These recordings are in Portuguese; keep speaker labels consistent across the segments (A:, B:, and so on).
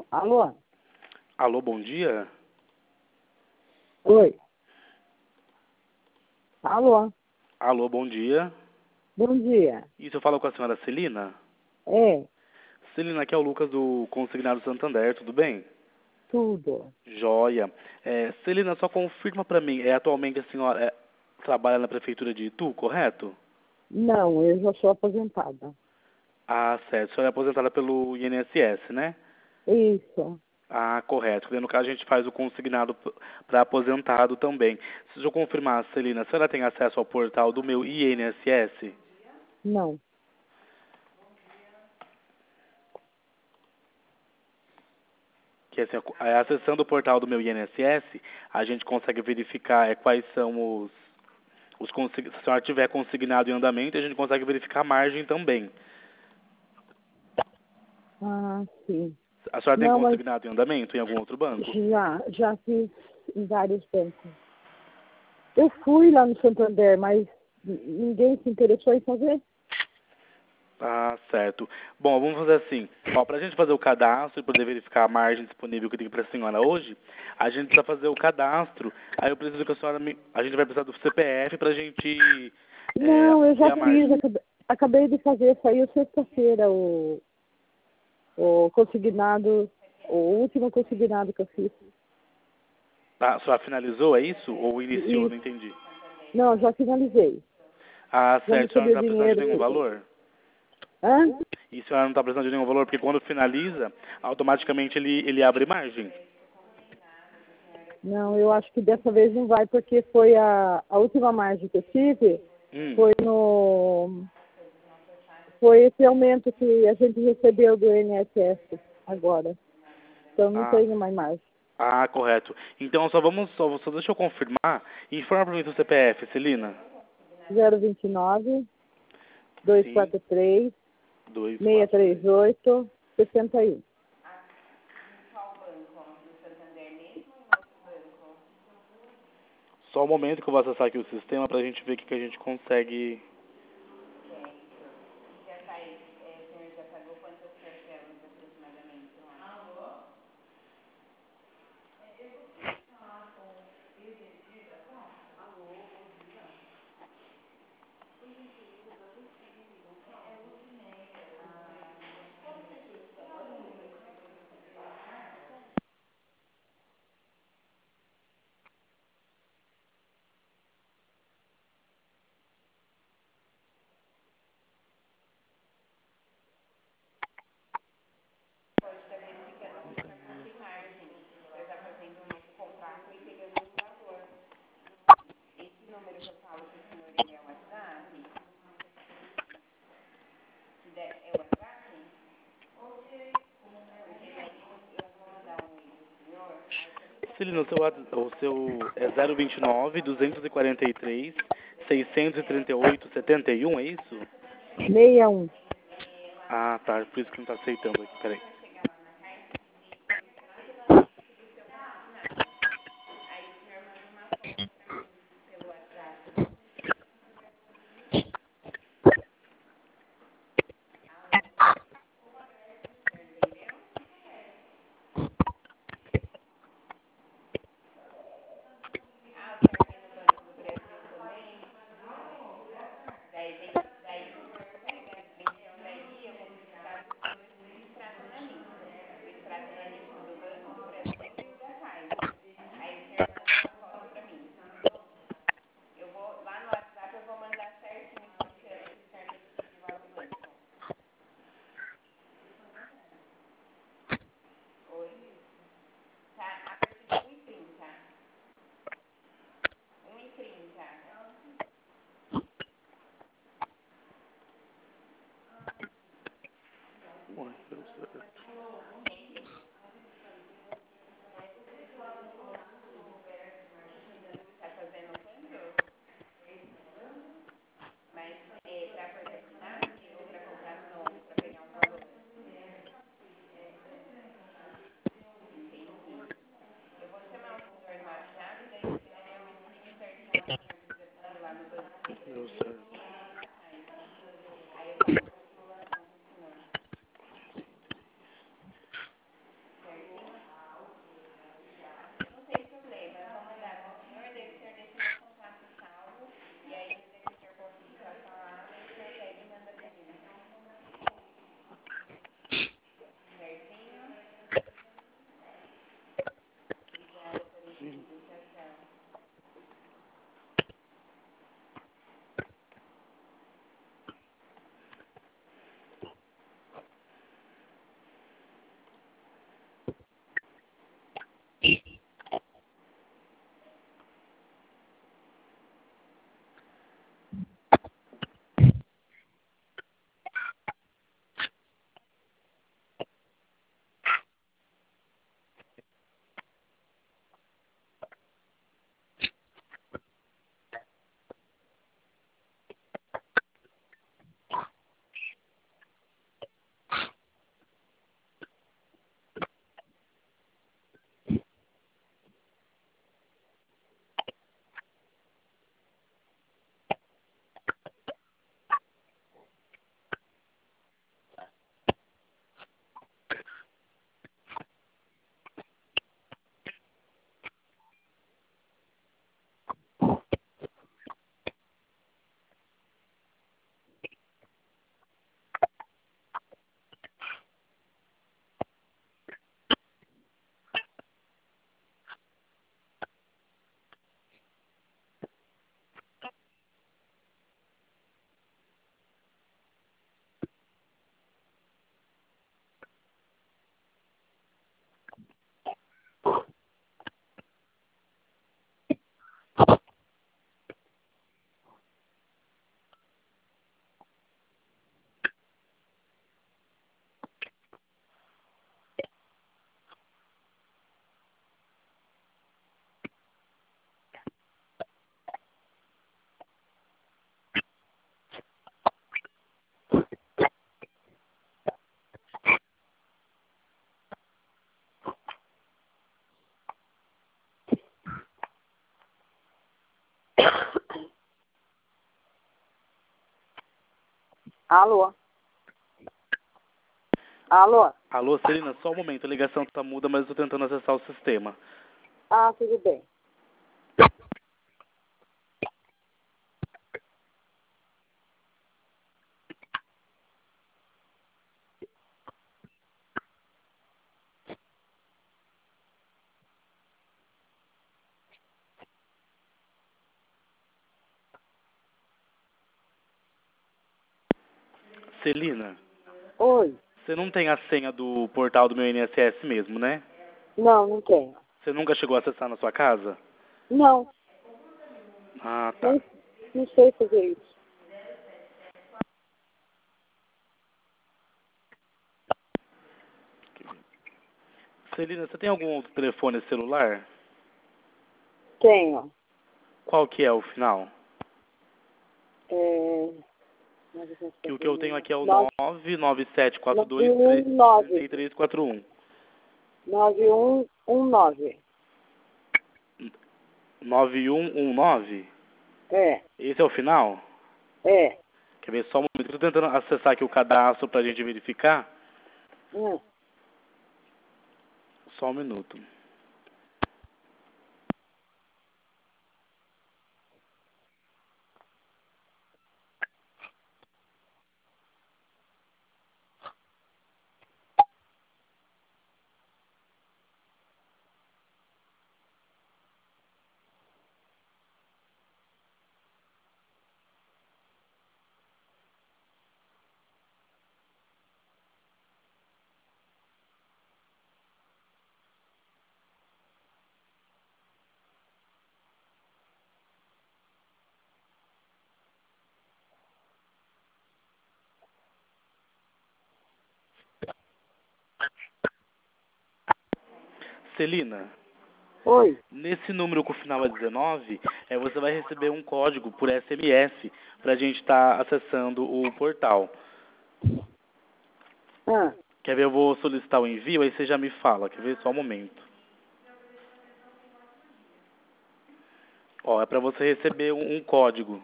A: Alô?
B: Alô, bom dia?
A: Oi. Alô?
B: Alô, bom dia.
A: Bom dia.
B: Isso eu falo com a senhora Celina?
A: É,
B: Celina, aqui é o Lucas do Consignado Santander, tudo bem?
A: tudo.
B: Joia. Celina, só confirma pra mim, atualmente a senhora trabalha na prefeitura de Itu, correto?
A: Não, eu já sou aposentada.
B: Ah, certo. A senhora é aposentada pelo INSS, né?
A: Isso.
B: Ah, correto. Porque no caso a gente faz o consignado para aposentado também. Deixa eu confirmar, Celina, a senhora tem acesso ao portal do meu INSS?
A: Não.
B: Que assim, acessando o portal do meu INSS, a gente consegue verificar quais são se a senhora tiver consignado em andamento, a gente consegue verificar a margem também.
A: Ah, sim.
B: A senhora tem
A: Não, mas
B: consignado em andamento em algum outro banco?
A: já fiz em vários bancos. Eu fui lá no Santander, mas ninguém se interessou em fazer.
B: Ah, certo. Bom, vamos fazer assim. Para a gente fazer o cadastro e poder verificar a margem disponível que tem para a senhora hoje, a gente precisa fazer o cadastro. Aí eu preciso que a senhora a gente vai precisar do CPF para a gente
A: Não, eu
B: ver
A: já
B: a
A: fiz.
B: margem.
A: Acabei de fazer, saiu sexta-feira o consignado, o último consignado que eu fiz.
B: Ah, a senhora finalizou, é isso? Ou iniciou?
A: E,
B: Não entendi.
A: não, já finalizei.
B: Ah,
A: Já
B: certo. A senhora
A: recebi
B: não
A: o
B: está precisando de nenhum
A: dinheiro.
B: valor?
A: Hã?
B: E a senhora não está precisando de nenhum valor, porque quando finaliza, automaticamente ele abre margem.
A: Não, eu acho que dessa vez não vai, porque foi a última margem que eu tive,
B: Hum.
A: foi no. Foi esse aumento que a gente recebeu do INSS agora. Então não
B: Ah,
A: tenho mais margem.
B: correto. Então só deixa eu confirmar. Informa para mim do CPF, Celina.
A: 029
B: Sim,
A: 243
B: 243.
A: 638 61.
B: Só um momento que eu vou acessar aqui o sistema para a gente ver o que a gente consegue. Celina, o seu é 029 243 638 71, é isso?
A: 61.
B: Ah, tá. Por isso que não está aceitando aqui. Peraí. Ué, deu certo. Deu certo.
A: Alô? Alô?
B: Alô, Celina, só um momento. A ligação tá muda, mas eu tô tentando acessar o sistema.
A: Ah, tudo bem.
B: Celina,
A: Oi.
B: você não tem a senha do portal do meu INSS mesmo, né?
A: Não, não tenho.
B: Você nunca chegou a acessar na sua casa?
A: Não,
B: Ah, tá.
A: não sei fazer isso.
B: Celina, você tem algum outro telefone celular?
A: Tenho.
B: Qual que é o final?
A: É...
B: Que o que eu tenho aqui é o
A: 919.
B: 997423341.
A: 9119.
B: 9119?
A: É,
B: Esse é o final?
A: é.
B: Quer ver só um momento? Estou tentando acessar aqui o cadastro pra gente verificar.
A: Hum.
B: Só um minuto. Celina,
A: Oi.
B: nesse número com o final é 19, você vai receber um código por SMS pra gente estar acessando o portal.
A: Ah,
B: Quer ver? Eu vou solicitar o envio, aí você já me fala. Quer ver? Só um momento. Ó, é pra você receber um código.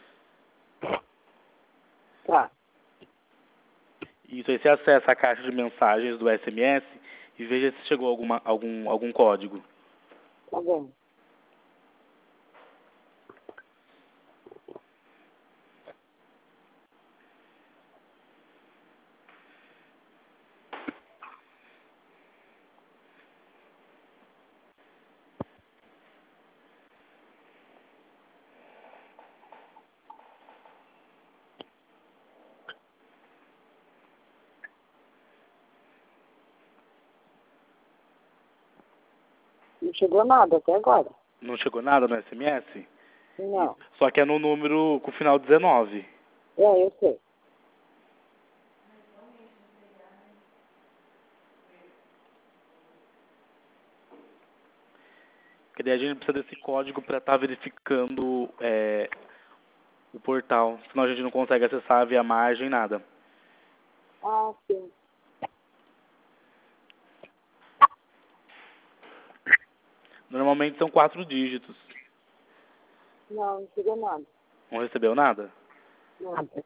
A: tá.
B: Isso aí você acessa a caixa de mensagens do SMS e veja se chegou algum código.
A: Tá bom. Não chegou nada até agora.
B: Não chegou nada no SMS?
A: Não.
B: Só que é no número com o final 19.
A: É, eu sei.
B: Que daí a gente precisa desse código para estar verificando o portal. Senão a gente não consegue acessar via margem, nada.
A: Ah, sim.
B: Normalmente são 4 dígitos.
A: Não, não chegou nada.
B: Não recebeu nada?
A: Nada.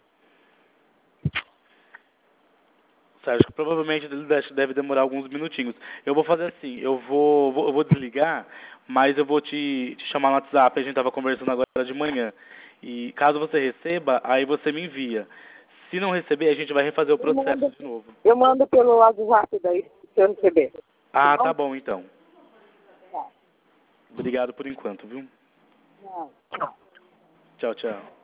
B: Sérgio, que provavelmente ele deve demorar alguns minutinhos. Eu vou fazer assim, eu vou desligar, mas eu vou te chamar no WhatsApp, a gente estava conversando agora de manhã. E caso você receba, aí você me envia. Se não receber, a gente vai refazer o processo de novo.
A: Eu mando pelo WhatsApp daí, se eu receber.
B: Ah,
A: Tá
B: tá
A: bom?
B: bom então.
A: Tá.
B: Obrigado por enquanto, viu?
A: Não.
B: Tchau, tchau.